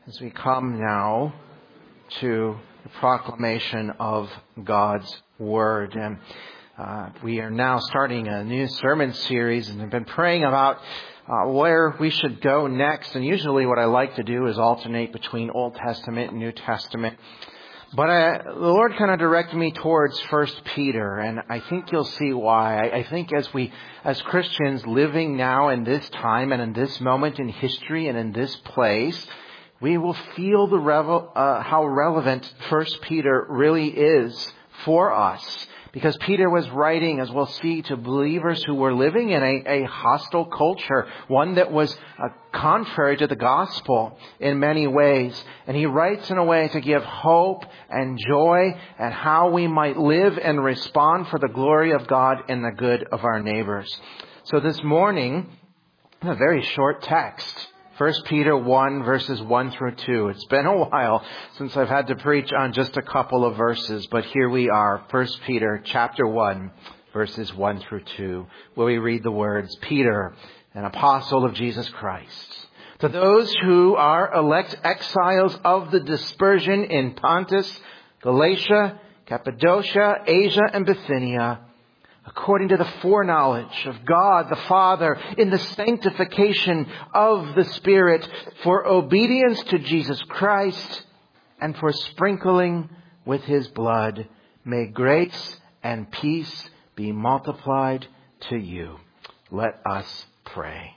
As we come now to the proclamation of God's Word. And we are now starting a new sermon series and have been praying about where we should go next. And usually what I like to do is alternate between Old Testament and New Testament. But the Lord kind of directed me towards 1 Peter, and I think you'll see why. I think as Christians living now in this time and in this moment in history and in this place, we will feel how relevant 1 Peter really is for us. Because Peter was writing, as we'll see, to believers who were living in a hostile culture, one that was contrary to the gospel in many ways. And he writes in a way to give hope and joy and how we might live and respond for the glory of God and the good of our neighbors. So this morning, a very short text. 1 Peter 1 verses 1 through 2. It's been a while since I've had to preach on just a couple of verses, but here we are. 1 Peter chapter 1 verses 1 through 2, where we read the words, Peter, an apostle of Jesus Christ, to those who are elect exiles of the dispersion in Pontus, Galatia, Cappadocia, Asia, and Bithynia, according to the foreknowledge of God the Father in the sanctification of the Spirit, for obedience to Jesus Christ and for sprinkling with His blood, may grace and peace be multiplied to you. Let us pray.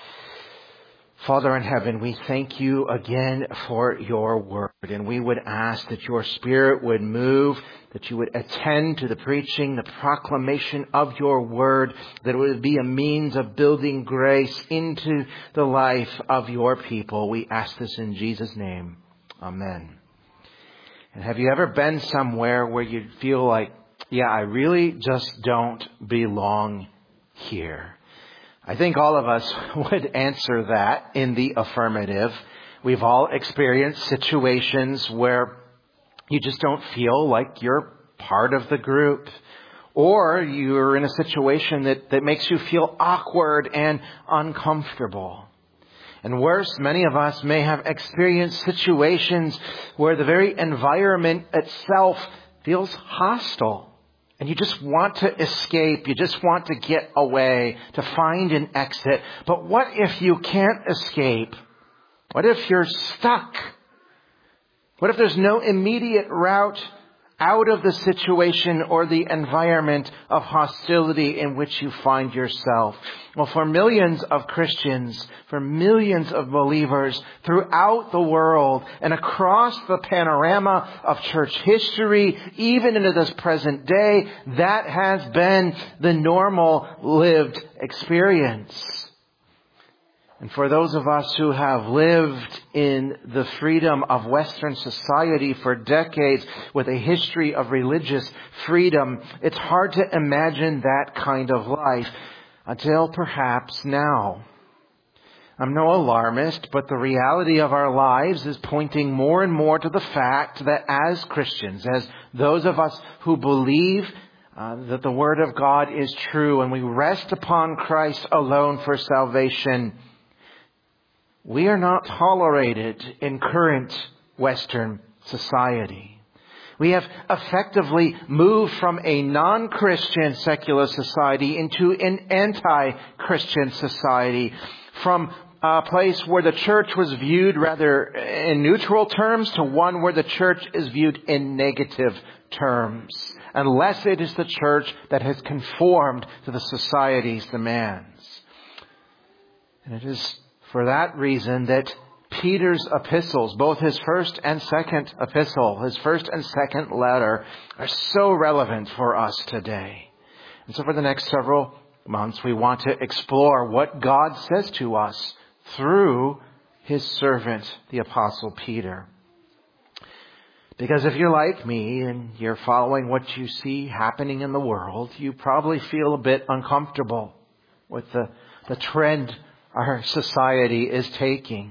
Father in heaven, we thank you again for your word, and we would ask that your Spirit would move, that you would attend to the preaching, the proclamation of your word, that it would be a means of building grace into the life of your people. We ask this in Jesus' name. Amen. And have you ever been somewhere where you feel like, I really just don't belong here? I think all of us would answer that in the affirmative. We've all experienced situations where you just don't feel like you're part of the group. Or you're in a situation that makes you feel awkward and uncomfortable. And worse, many of us may have experienced situations where the very environment itself feels hostile. And you just want to escape. You just want to get away, to find an exit. But what if you can't escape? What if you're stuck? What if there's no immediate route out of the situation or the environment of hostility in which you find yourself? Well, for millions of Christians, for millions of believers throughout the world and across the panorama of church history, even into this present day, that has been the normal lived experience. And for those of us who have lived in the freedom of Western society for decades with a history of religious freedom, it's hard to imagine that kind of life until perhaps now. I'm no alarmist, but the reality of our lives is pointing more and more to the fact that as Christians, as those of us who believe that the Word of God is true and we rest upon Christ alone for salvation, we are not tolerated in current Western society. We have effectively moved from a non-Christian secular society into an anti-Christian society, from a place where the church was viewed rather in neutral terms to one where the church is viewed in negative terms, unless it is the church that has conformed to the society's demands. And it is for that reason that Peter's epistles, both his first and second epistle, his first and second letter, are so relevant for us today. And so for the next several months, we want to explore what God says to us through His servant, the Apostle Peter. Because if you're like me and you're following what you see happening in the world, you probably feel a bit uncomfortable with the trend our society is taking.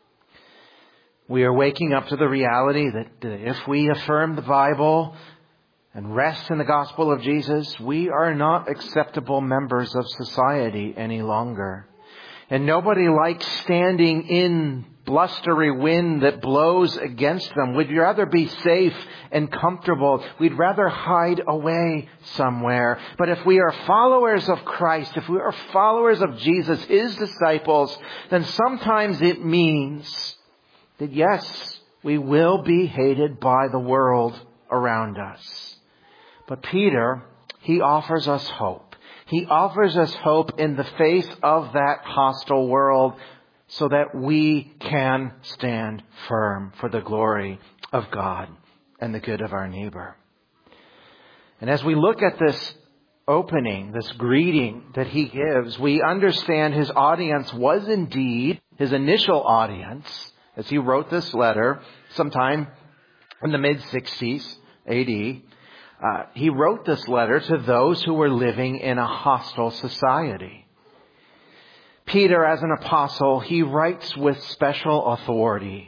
We are waking up to the reality that if we affirm the Bible and rest in the gospel of Jesus, we are not acceptable members of society any longer. And nobody likes standing in blustery wind that blows against them. We'd rather be safe and comfortable. We'd rather hide away somewhere. But if we are followers of Christ, if we are followers of Jesus, His disciples, then sometimes it means that yes, we will be hated by the world around us. But Peter, he offers us hope. He offers us hope in the face of that hostile world so that we can stand firm for the glory of God and the good of our neighbor. And as we look at this opening, this greeting that he gives, we understand his audience was indeed his initial audience as he wrote this letter sometime in the mid-60s AD. He wrote this letter to those who were living in a hostile society. Peter, as an apostle, he writes with special authority.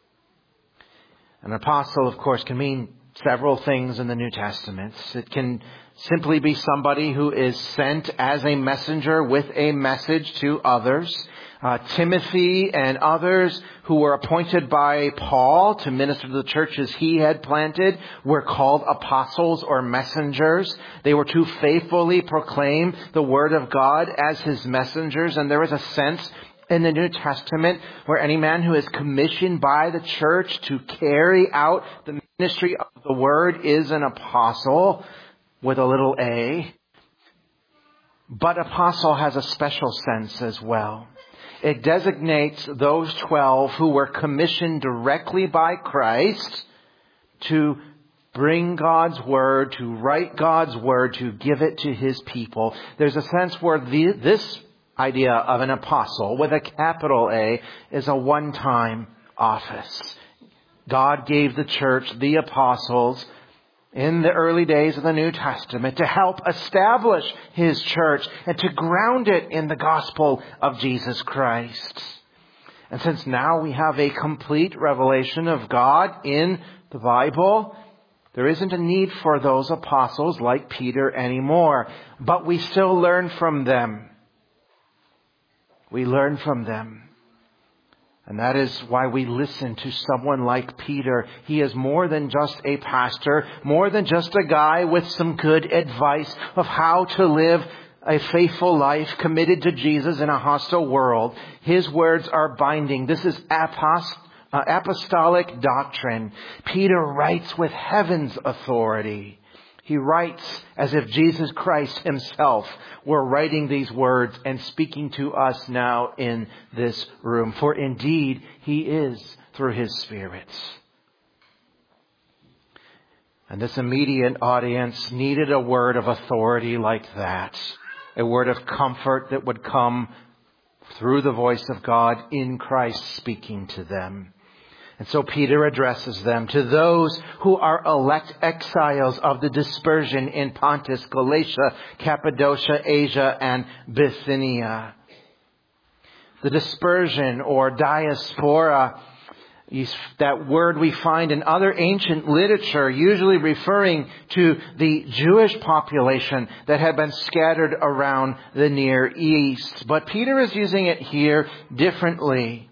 An apostle, of course, can mean several things in the New Testament. It can simply be somebody who is sent as a messenger with a message to others. Timothy and others who were appointed by Paul to minister to the churches he had planted were called apostles or messengers. They were to faithfully proclaim the word of God as his messengers. And there is a sense in the New Testament where any man who is commissioned by the church to carry out the ministry of the word is an apostle with a little a. But apostle has a special sense as well. It designates those 12 who were commissioned directly by Christ to bring God's word, to write God's word, to give it to his people. There's a sense where this idea of an apostle with a capital A is a one-time office. God gave the church, the apostles, in the early days of the New Testament to help establish his church and to ground it in the gospel of Jesus Christ. And since now we have a complete revelation of God in the Bible, there isn't a need for those apostles like Peter anymore. But we still learn from them. We learn from them. And that is why we listen to someone like Peter. He is more than just a pastor, more than just a guy with some good advice of how to live a faithful life committed to Jesus in a hostile world. His words are binding. This is apostolic doctrine. Peter writes with heaven's authority. He writes as if Jesus Christ himself were writing these words and speaking to us now in this room. For indeed, he is through his Spirit. And this immediate audience needed a word of authority like that. A word of comfort that would come through the voice of God in Christ speaking to them. And so Peter addresses them to those who are elect exiles of the dispersion in Pontus, Galatia, Cappadocia, Asia, and Bithynia. The dispersion or diaspora, that word we find in other ancient literature, usually referring to the Jewish population that had been scattered around the Near East. But Peter is using it here differently.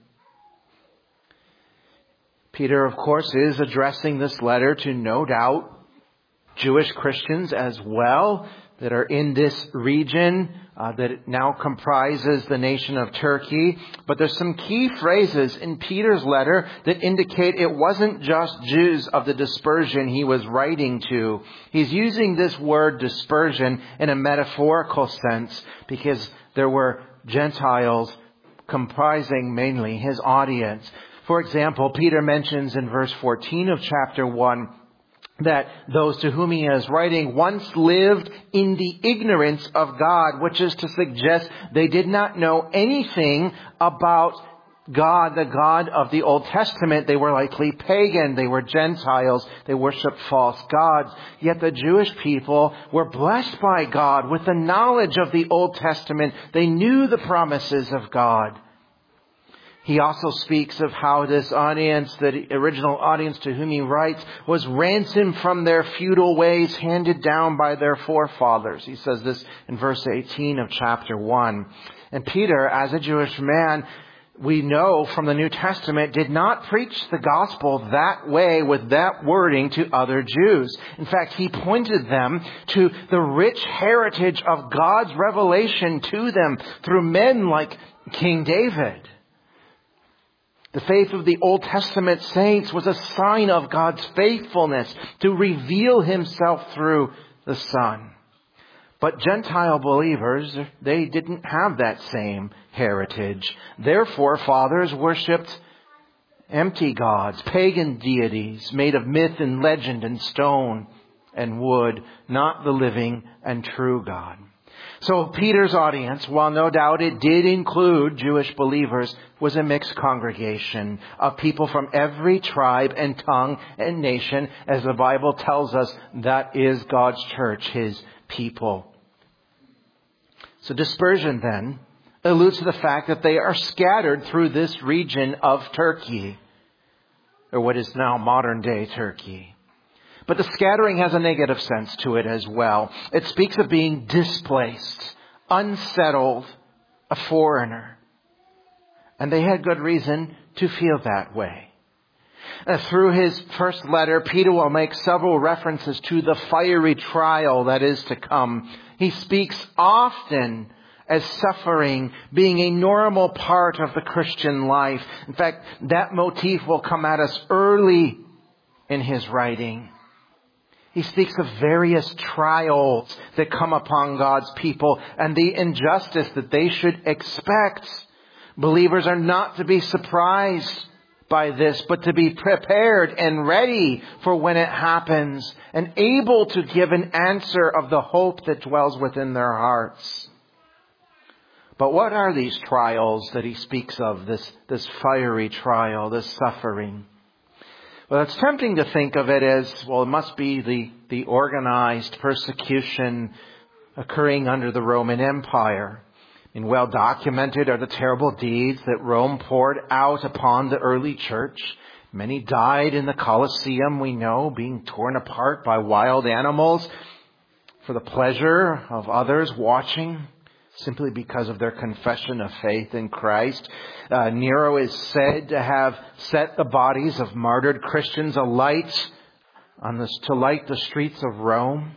Peter, of course, is addressing this letter to no doubt Jewish Christians as well that are in this region that now comprises the nation of Turkey. But there's some key phrases in Peter's letter that indicate it wasn't just Jews of the dispersion he was writing to. He's using this word dispersion in a metaphorical sense because there were Gentiles comprising mainly his audience. For example, Peter mentions in verse 14 of chapter 1 that those to whom he is writing once lived in the ignorance of God, which is to suggest they did not know anything about God, the God of the Old Testament. They were likely pagan. They were Gentiles. They worshiped false gods. Yet the Jewish people were blessed by God with the knowledge of the Old Testament. They knew the promises of God. He also speaks of how this audience, the original audience to whom he writes, was ransomed from their feudal ways handed down by their forefathers. He says this in verse 18 of chapter 1. And Peter, as a Jewish man, we know from the New Testament, did not preach the gospel that way with that wording to other Jews. In fact, he pointed them to the rich heritage of God's revelation to them through men like King David. The faith of the Old Testament saints was a sign of God's faithfulness to reveal himself through the Son. But Gentile believers, they didn't have that same heritage. Their forefathers worshipped empty gods, pagan deities made of myth and legend and stone and wood, not the living and true God. So Peter's audience, while no doubt it did include Jewish believers, was a mixed congregation of people from every tribe and tongue and nation. As the Bible tells us, that is God's church, his people. So dispersion then alludes to the fact that they are scattered through this region of Turkey, or what is now modern day Turkey. But the scattering has a negative sense to it as well. It speaks of being displaced, unsettled, a foreigner. And they had good reason to feel that way. Through his first letter, Peter will make several references to the fiery trial that is to come. He speaks often as suffering being a normal part of the Christian life. In fact, that motif will come at us early in his writing. He speaks of various trials that come upon God's people and the injustice that they should expect. Believers are not to be surprised by this, but to be prepared and ready for when it happens and able to give an answer of the hope that dwells within their hearts. But what are these trials that he speaks of, this fiery trial, this suffering? Well, it's tempting to think of it as, well, it must be the organized persecution occurring under the Roman Empire. And well documented are the terrible deeds that Rome poured out upon the early church. Many died in the Colosseum, we know, being torn apart by wild animals for the pleasure of others watching, simply because of their confession of faith in Christ. Nero is said to have set the bodies of martyred Christians alight to light the streets of Rome.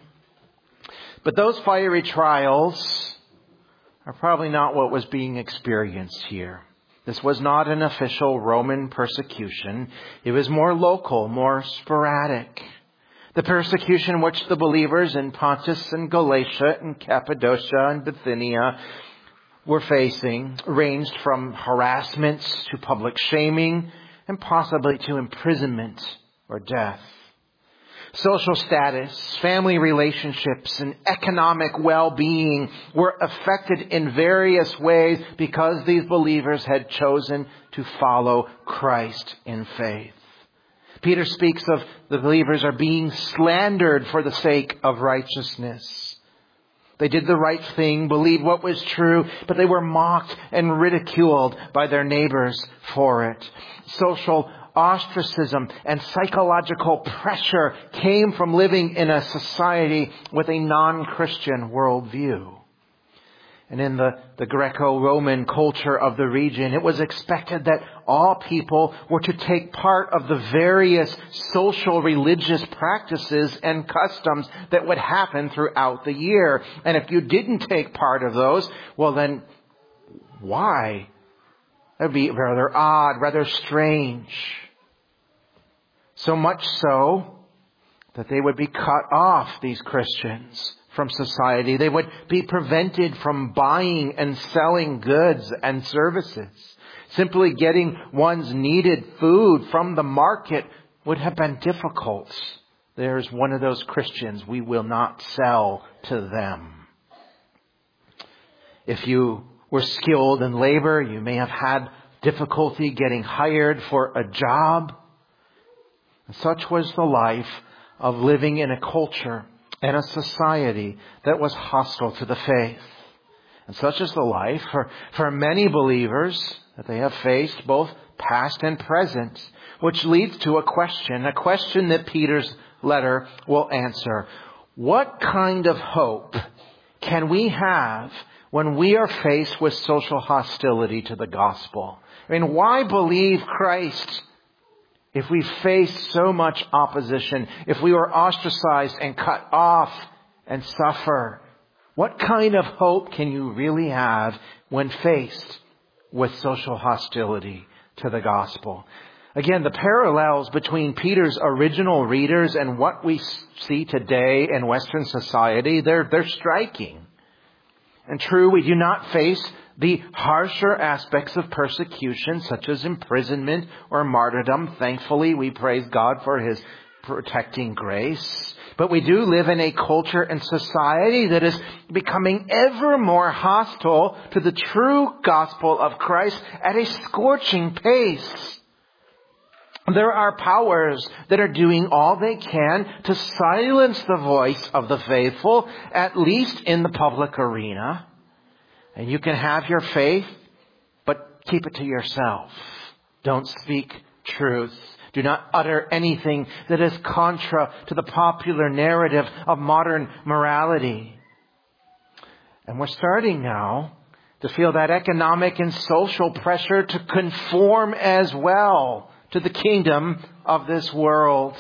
But those fiery trials are probably not what was being experienced here. This was not an official Roman persecution. It was more local, more sporadic. The persecution which the believers in Pontus and Galatia and Cappadocia and Bithynia were facing ranged from harassments to public shaming and possibly to imprisonment or death. Social status, family relationships, and economic well-being were affected in various ways because these believers had chosen to follow Christ in faith. Peter speaks of the believers are being slandered for the sake of righteousness. They did the right thing, believed what was true, but they were mocked and ridiculed by their neighbors for it. Social ostracism and psychological pressure came from living in a society with a non-Christian worldview. And in the Greco-Roman culture of the region, it was expected that all people were to take part of the various social religious practices and customs that would happen throughout the year. And if you didn't take part of those, well then, why? That would be rather odd, rather strange. So much so that they would be cut off, these Christians, from society. They would be prevented from buying and selling goods and services. Simply getting one's needed food from the market would have been difficult. There's one of those Christians. We will not sell to them. If you were skilled in labor, you may have had difficulty getting hired for a job. Such was the life of living in a culture and a society that was hostile to the faith. And such is the life for many believers that they have faced, both past and present, which leads to a question that Peter's letter will answer. What kind of hope can we have when we are faced with social hostility to the gospel? I mean, why believe Christ if we face so much opposition, if we were ostracized and cut off and suffer? What kind of hope can you really have when faced with social hostility to the gospel? Again, the parallels between Peter's original readers and what we see today in Western society, they're striking. And true, we do not face the harsher aspects of persecution, such as imprisonment or martyrdom. Thankfully, we praise God for His protecting grace. But we do live in a culture and society that is becoming ever more hostile to the true gospel of Christ at a scorching pace. There are powers that are doing all they can to silence the voice of the faithful, at least in the public arena. And you can have your faith, but keep it to yourself. Don't speak truth. Do not utter anything that is contra to the popular narrative of modern morality. And we're starting now to feel that economic and social pressure to conform as well to the kingdom of this world.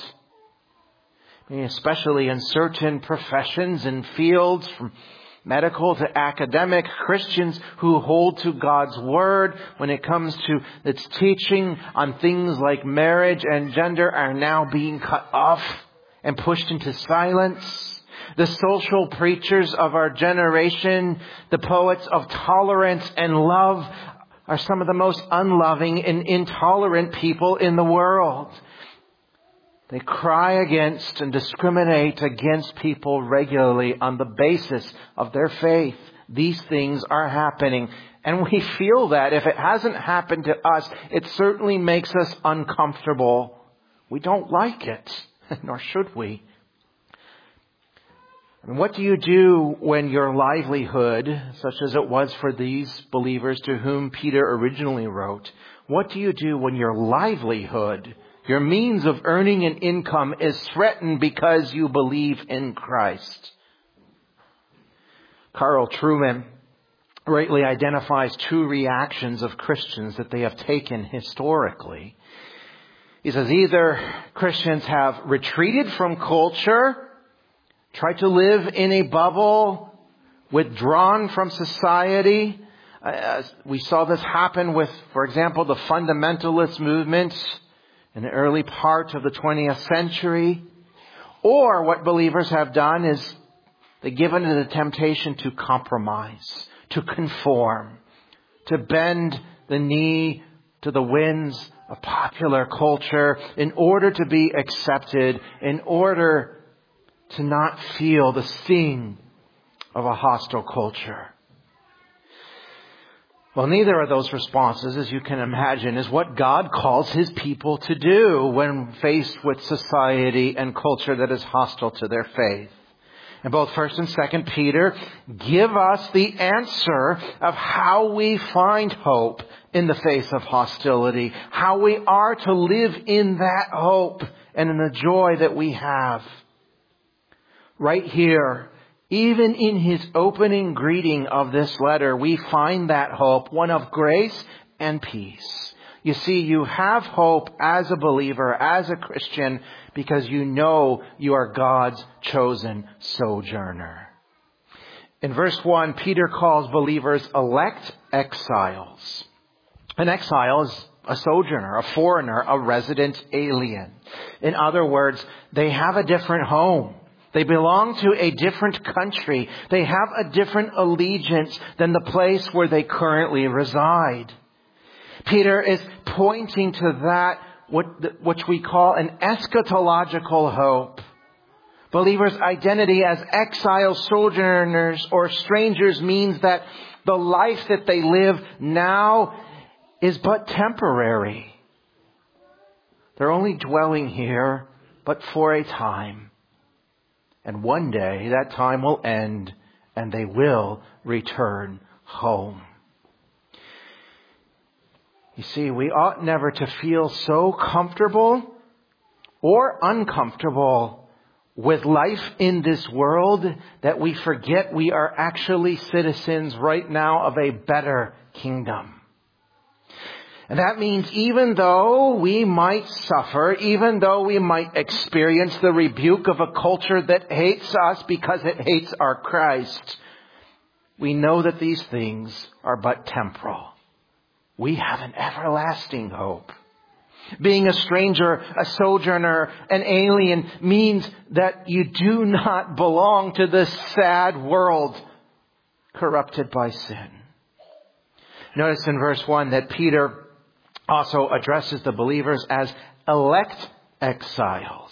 I mean, especially in certain professions and fields, from medical to academic, Christians who hold to God's Word when it comes to its teaching on things like marriage and gender are now being cut off and pushed into silence. The social preachers of our generation, the poets of tolerance and love, are some of the most unloving and intolerant people in the world. They cry against and discriminate against people regularly on the basis of their faith. These things are happening. And we feel that if it hasn't happened to us, it certainly makes us uncomfortable. We don't like it, nor should we. And what do you do when your livelihood, such as it was for these believers to whom Peter originally wrote, what do you do when your livelihood, your means of earning an income, is threatened because you believe in Christ? Carl Trueman rightly identifies two reactions of Christians that they have taken historically. He says either Christians have retreated from culture, tried to live in a bubble, withdrawn from society. We saw this happen with, for example, the fundamentalist movement in the early part of the 20th century. Or what believers have done is they've given to the temptation to compromise, to conform, to bend the knee to the winds of popular culture in order to be accepted, in order to not feel the sting of a hostile culture. Well, neither of those responses, as you can imagine, is what God calls His people to do when faced with society and culture that is hostile to their faith. And both 1st and 2nd Peter give us the answer of how we find hope in the face of hostility, how we are to live in that hope and in the joy that we have. Right here, even in his opening greeting of this letter, we find that hope, one of grace and peace. You see, you have hope as a believer, as a Christian, because you know you are God's chosen sojourner. In verse 1, Peter calls believers elect exiles. An exile is a sojourner, a foreigner, a resident alien. In other words, they have a different home. They belong to a different country. They have a different allegiance than the place where they currently reside. Peter is pointing to that which we call an eschatological hope. Believers' identity as exile sojourners or strangers means that the life that they live now is but temporary. They're only dwelling here, but for a time. And one day that time will end and they will return home. You see, we ought never to feel so comfortable or uncomfortable with life in this world that we forget we are actually citizens right now of a better kingdom. And that means even though we might suffer, even though we might experience the rebuke of a culture that hates us because it hates our Christ, we know that these things are but temporal. We have an everlasting hope. Being a stranger, a sojourner, an alien means that you do not belong to this sad world corrupted by sin. Notice in verse 1 that Peter also addresses the believers as elect exiles,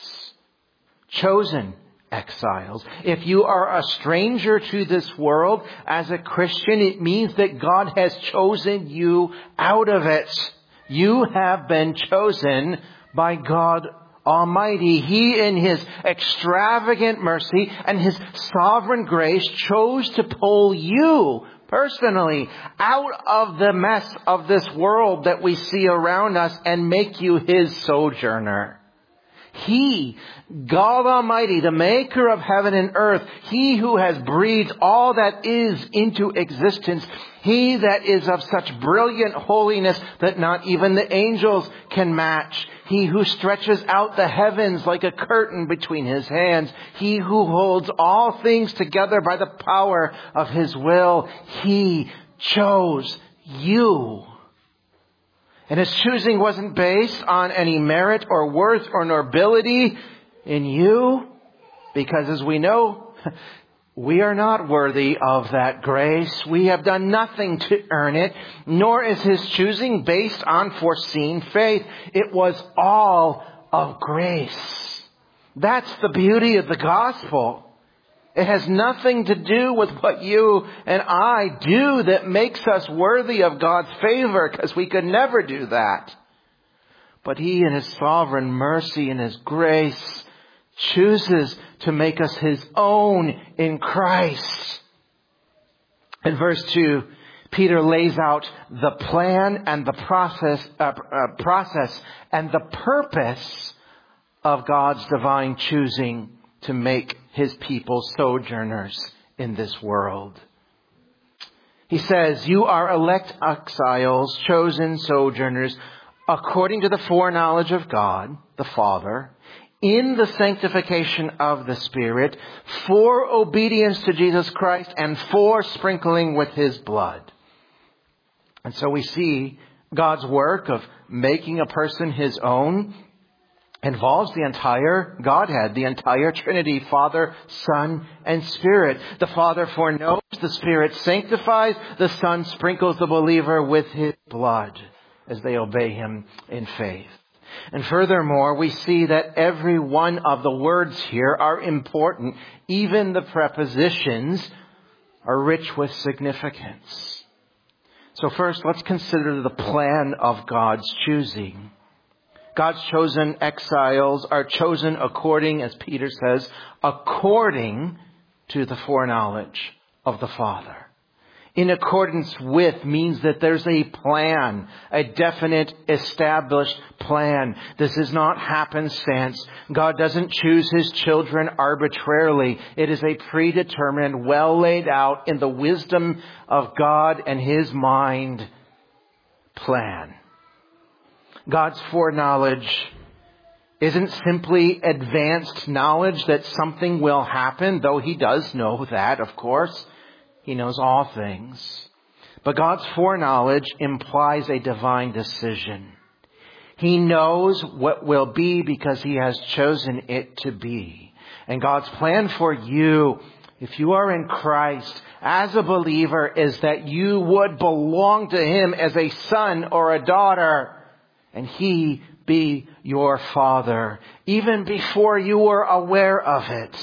chosen exiles. If you are a stranger to this world as a Christian, it means that God has chosen you out of it. You have been chosen by God Almighty. He, in His extravagant mercy and His sovereign grace, chose to pull you personally out of the mess of this world that we see around us and make you His sojourner. He, God Almighty, the maker of heaven and earth, He who has breathed all that is into existence, He that is of such brilliant holiness that not even the angels can match, He who stretches out the heavens like a curtain between His hands, He who holds all things together by the power of His will, He chose you. And His choosing wasn't based on any merit or worth or nobility in you, because as we know, we are not worthy of that grace. We have done nothing to earn it, nor is His choosing based on foreseen faith. It was all of grace. That's the beauty of the gospel. It has nothing to do with what you and I do that makes us worthy of God's favor, because we could never do that. But He, in His sovereign mercy and His grace, chooses to make us His own in Christ. In verse 2, Peter lays out the plan and the process and the purpose of God's divine choosing to make His people sojourners in this world. He says, you are elect exiles, chosen sojourners, according to the foreknowledge of God, the Father, in the sanctification of the Spirit, for obedience to Jesus Christ and for sprinkling with His blood. And so we see God's work of making a person His own involves the entire Godhead, the entire Trinity, Father, Son, and Spirit. The Father foreknows, the Spirit sanctifies, the Son sprinkles the believer with His blood as they obey Him in faith. And furthermore, we see that every one of the words here are important. Even the prepositions are rich with significance. So first, let's consider the plan of God's choosing. God's chosen exiles are chosen according, as Peter says, according to the foreknowledge of the Father. In accordance with means that there's a plan, a definite, established plan. This is not happenstance. God doesn't choose His children arbitrarily. It is a predetermined, well laid out in the wisdom of God and His mind plan. God's foreknowledge isn't simply advanced knowledge that something will happen, though He does know that, of course. He knows all things. But God's foreknowledge implies a divine decision. He knows what will be because He has chosen it to be. And God's plan for you, if you are in Christ, as a believer, is that you would belong to Him as a son or a daughter, and He be your Father, even before you were aware of it.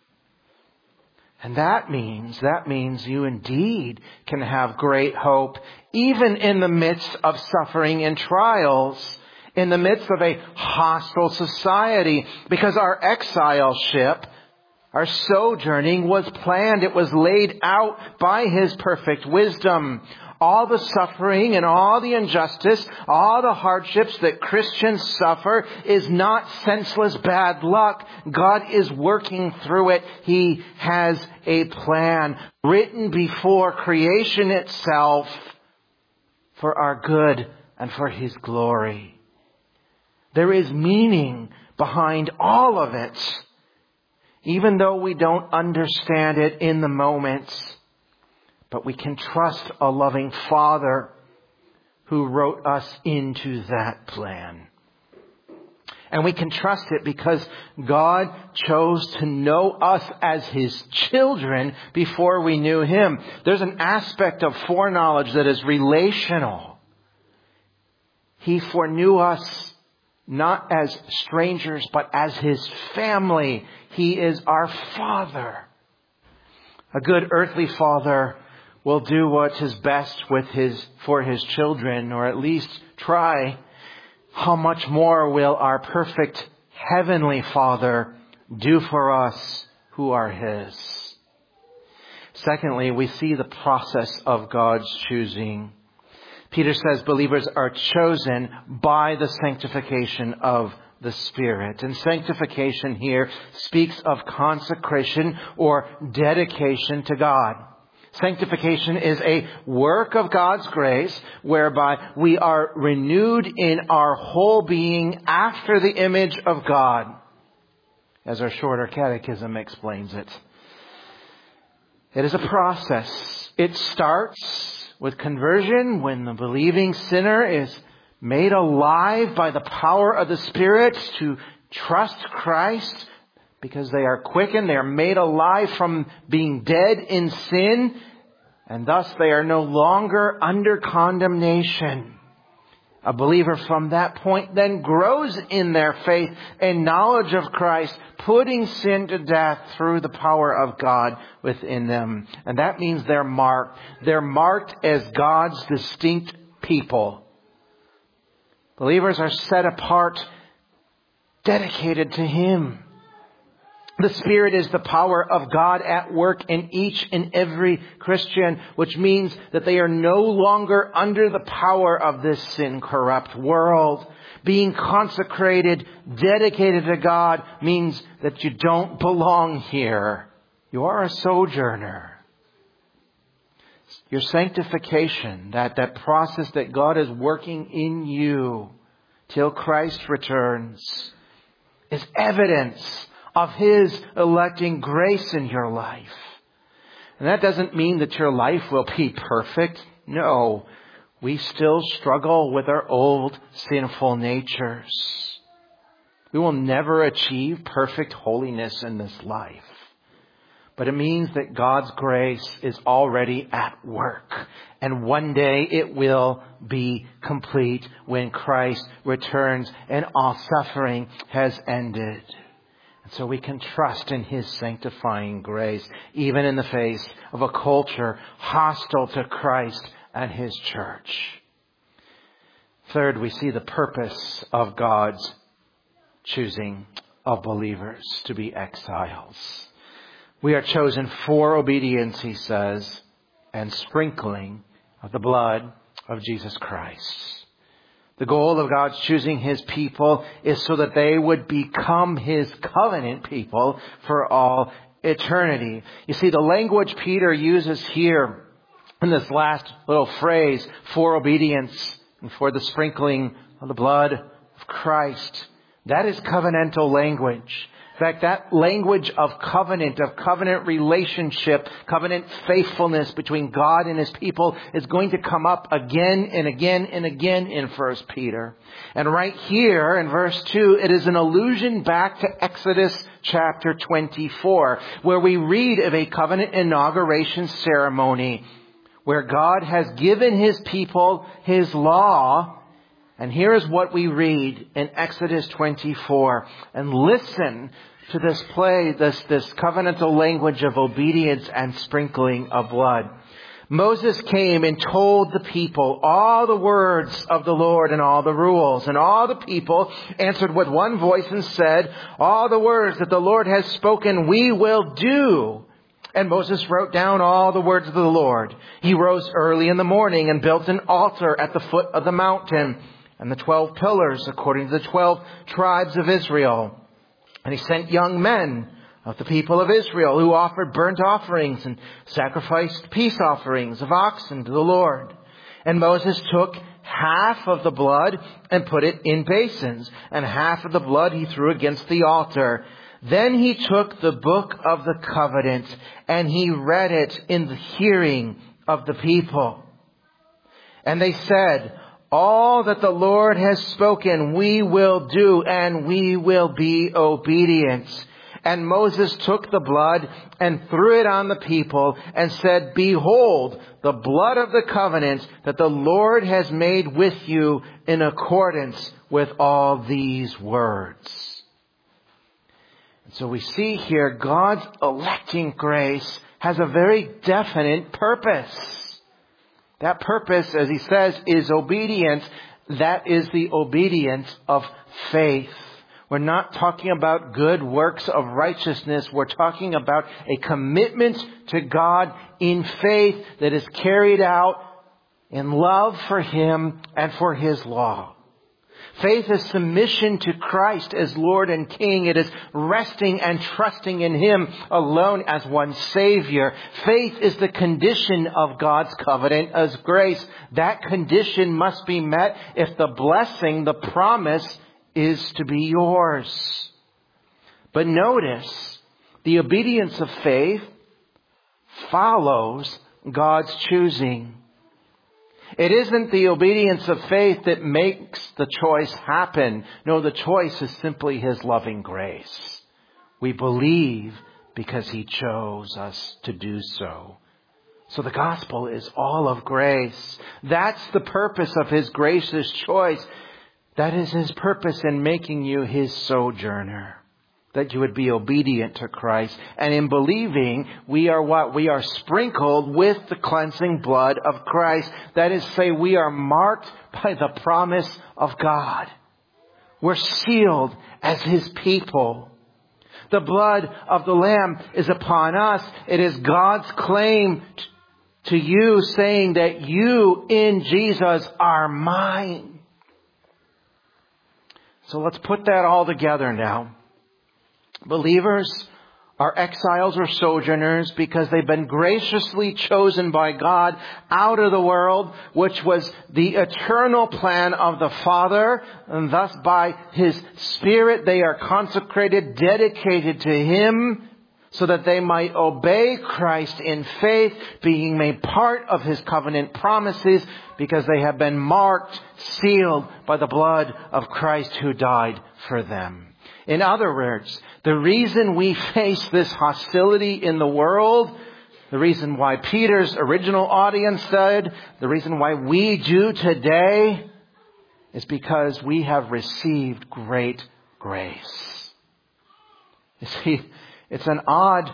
And that means you indeed can have great hope, even in the midst of suffering and trials, in the midst of a hostile society, because our exileship, our sojourning was planned. It was laid out by His perfect wisdom. All the suffering and all the injustice, all the hardships that Christians suffer is not senseless bad luck. God is working through it. He has a plan written before creation itself for our good and for His glory. There is meaning behind all of it, even though we don't understand it in the moment. But we can trust a loving Father who wrote us into that plan. And we can trust it because God chose to know us as His children before we knew Him. There's an aspect of foreknowledge that is relational. He foreknew us not as strangers, but as His family. He is our Father. A good earthly father will do what is best for his children, or at least try. How much more will our perfect heavenly Father do for us who are His? Secondly, we see the process of God's choosing. Peter says believers are chosen by the sanctification of the Spirit. And sanctification here speaks of consecration or dedication to God. Sanctification is a work of God's grace whereby we are renewed in our whole being after the image of God, as our shorter catechism explains it. It is a process. It starts with conversion when the believing sinner is made alive by the power of the Spirit to trust Christ. Because they are quickened, they are made alive from being dead in sin, and thus they are no longer under condemnation. A believer from that point then grows in their faith and knowledge of Christ, putting sin to death through the power of God within them. And that means they're marked. They're marked as God's distinct people. Believers are set apart, dedicated to Him. The Spirit is the power of God at work in each and every Christian, which means that they are no longer under the power of this sin-corrupt world. Being consecrated, dedicated to God, means that you don't belong here. You are a sojourner. Your sanctification, that process that God is working in you till Christ returns, is evidence of His electing grace in your life. And that doesn't mean that your life will be perfect. No, we still struggle with our old sinful natures. We will never achieve perfect holiness in this life. But it means that God's grace is already at work. And one day it will be complete when Christ returns and all suffering has ended. So we can trust in His sanctifying grace, even in the face of a culture hostile to Christ and His church. Third, we see the purpose of God's choosing of believers to be exiles. We are chosen for obedience, he says, and sprinkling of the blood of Jesus Christ. The goal of God's choosing His people is so that they would become His covenant people for all eternity. You see, the language Peter uses here in this last little phrase, for obedience and for the sprinkling of the blood of Christ, that is covenantal language. In fact, that language of covenant relationship, covenant faithfulness between God and His people is going to come up again and again and again in 1 Peter. And right here in verse 2, it is an allusion back to Exodus chapter 24, where we read of a covenant inauguration ceremony where God has given His people His law. And here is what we read in Exodus 24. And listen to this covenantal language of obedience and sprinkling of blood. Moses came and told the people all the words of the Lord and all the rules. And all the people answered with one voice and said, all the words that the Lord has spoken we will do. And Moses wrote down all the words of the Lord. He rose early in the morning and built an altar at the foot of the mountain and the 12 pillars according to the 12 tribes of Israel. And he sent young men of the people of Israel who offered burnt offerings and sacrificed peace offerings of oxen to the Lord. And Moses took half of the blood and put it in basins, and half of the blood he threw against the altar. Then he took the book of the covenant and he read it in the hearing of the people. And they said, all that the Lord has spoken we will do, and we will be obedient. And Moses took the blood and threw it on the people and said, behold, the blood of the covenant that the Lord has made with you in accordance with all these words. So we see here God's electing grace has a very definite purpose. That purpose, as he says, is obedience. That is the obedience of faith. We're not talking about good works of righteousness. We're talking about a commitment to God in faith that is carried out in love for Him and for His law. Faith is submission to Christ as Lord and King. It is resting and trusting in Him alone as one Savior. Faith is the condition of God's covenant as grace. That condition must be met if the blessing, the promise, is to be yours. But notice, the obedience of faith follows God's choosing. It isn't the obedience of faith that makes the choice happen. No, the choice is simply His loving grace. We believe because He chose us to do so. So the gospel is all of grace. That's the purpose of His gracious choice. That is His purpose in making you His sojourner. That you would be obedient to Christ. And in believing, we are what? We are sprinkled with the cleansing blood of Christ. That is to say, we are marked by the promise of God. We're sealed as His people. The blood of the Lamb is upon us. It is God's claim to you, saying that you in Jesus are mine. So let's put that all together now. Believers are exiles or sojourners because they've been graciously chosen by God out of the world, which was the eternal plan of the Father. And thus by His Spirit they are consecrated, dedicated to Him, so that they might obey Christ in faith, being made part of His covenant promises, because they have been marked, sealed by the blood of Christ who died for them. In other words, the reason we face this hostility in the world, the reason why Peter's original audience said, the reason why we do today, is because we have received great grace. You see, it's an odd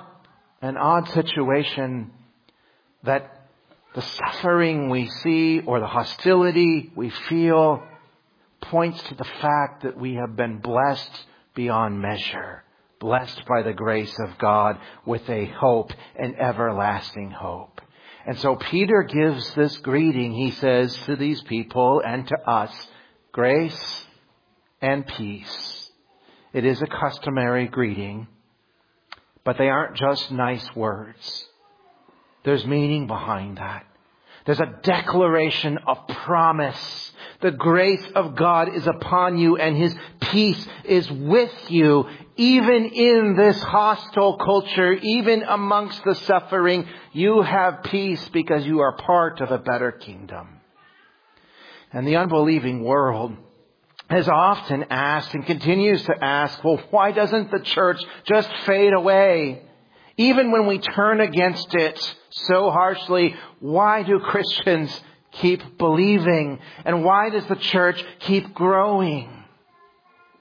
situation that the suffering we see or the hostility we feel points to the fact that we have been blessed beyond measure, blessed by the grace of God with a hope, an everlasting hope. And so Peter gives this greeting. He says to these people and to us, grace and peace. It is a customary greeting, but they aren't just nice words. There's meaning behind that. There's a declaration of promise. The grace of God is upon you and His peace is with you, even in this hostile culture, even amongst the suffering. You have peace because you are part of a better kingdom. And the unbelieving world has often asked and continues to ask, well, why doesn't the church just fade away? Even when we turn against it so harshly, why do Christians keep believing? And why does the church keep growing?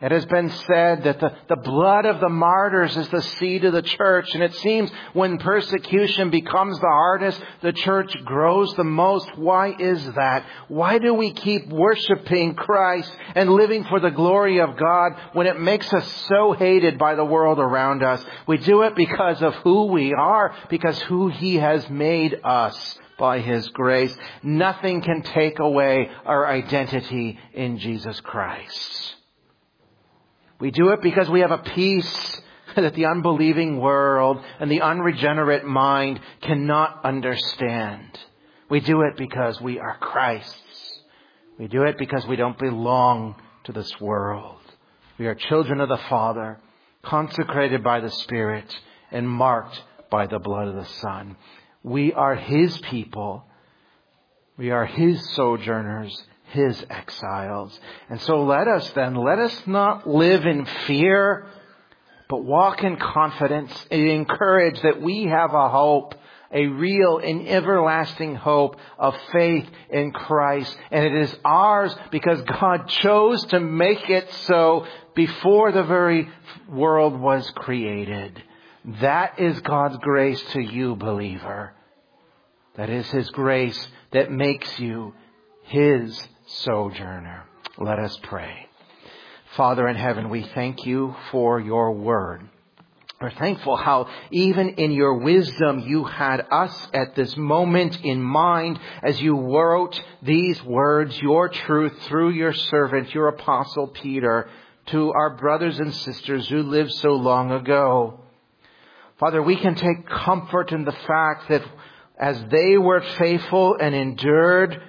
It has been said that the blood of the martyrs is the seed of the church. And it seems when persecution becomes the hardest, the church grows the most. Why is that? Why do we keep worshiping Christ and living for the glory of God when it makes us so hated by the world around us? We do it because of who we are, because who He has made us by His grace. Nothing can take away our identity in Jesus Christ. We do it because we have a peace that the unbelieving world and the unregenerate mind cannot understand. We do it because we are Christ's. We do it because we don't belong to this world. We are children of the Father, consecrated by the Spirit and marked by the blood of the Son. We are His people. We are His sojourners, His exiles. And so let us not live in fear, but walk in confidence and encourage that we have a hope, a real and everlasting hope of faith in Christ. And it is ours because God chose to make it so before the very world was created. That is God's grace to you, believer. That is His grace that makes you His sojourner. Let us pray. Father in heaven, we thank You for Your word. We're thankful how even in Your wisdom You had us at this moment in mind as You wrote these words, Your truth, through Your servant, Your apostle Peter, to our brothers and sisters who lived so long ago. Father, we can take comfort in the fact that as they were faithful and endured,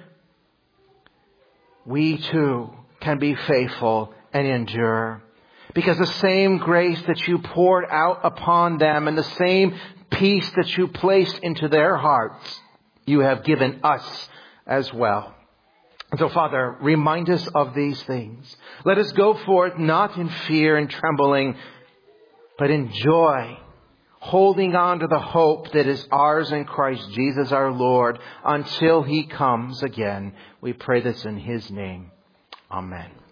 we too can be faithful and endure. Because the same grace that You poured out upon them and the same peace that You placed into their hearts, You have given us as well. And so, Father, remind us of these things. Let us go forth not in fear and trembling, but in joy, holding on to the hope that is ours in Christ Jesus our Lord until He comes again. We pray this in His name. Amen.